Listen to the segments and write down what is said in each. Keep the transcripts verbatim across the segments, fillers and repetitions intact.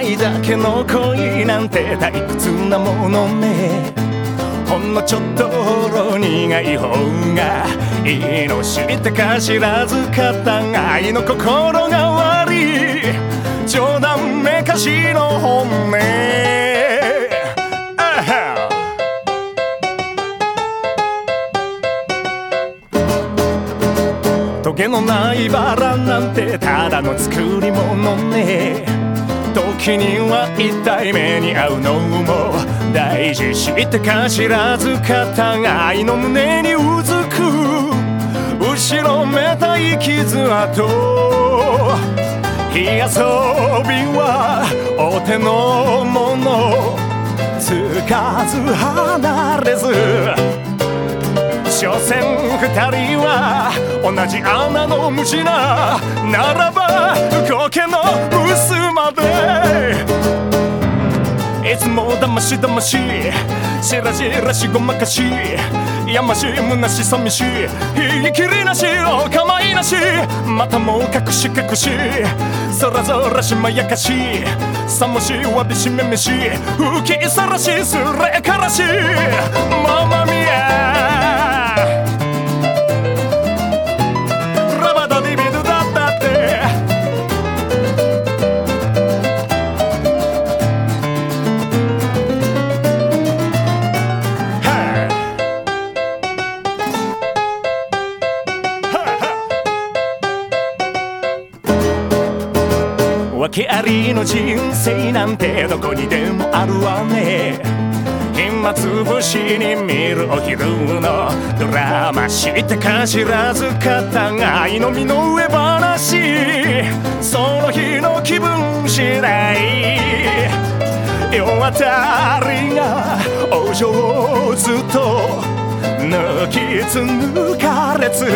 愛だけの恋なんて退屈なものね。ほんのちょっとほろ苦い方がいいの知ってか知らずかった愛の心が悪い冗談めかしの本音。トゲのないバラなんてただの作り物ね。時には痛い目に遭うのも大事知ってか知らずかった愛の胸にうずく後ろめたい傷跡。火遊びはお手の物つかず離れず所詮二人は同じ穴の虫なならば苔の薄までいつもだましだまししらじらしごまかしやましむなし寂しい言い切りなしお構いなしまたも隠し隠しそらぞらしまやかしさもしわびしめめし吹きさらしすれからしママミヤ訳ありの人生なんてどこにでもあるわね。暇つぶしに見るお昼のドラマ知ってか知らずかった愛の身の上話その日の気分次第世渡りがお上手と抜きつ抜かれつ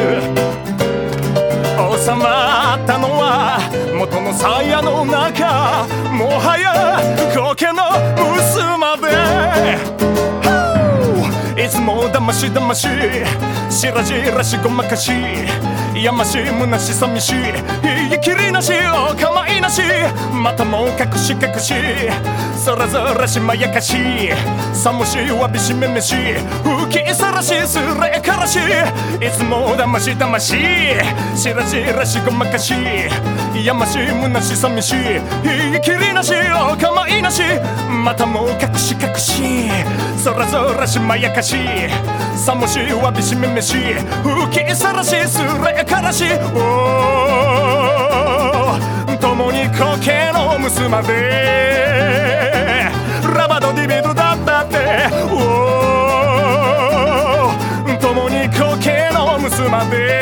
収まったのは元の鞘の中もはや苔の薄までいつもだましだまししらじらしごまかしやましむなし寂しい言い切りなしお構いなしまたも隠し隠しそらぞらしまやかしさもしわびしめめし吹きさらしすれからしいつもだましだまししらじらしごまかしやましむなし寂しい言い切りなしお構いなしまたも隠し隠しそらぞらしまやかしさもしわびしめめし吹きさらしすれからし共に苔の結までラバドディビドだったって共に苔の結まで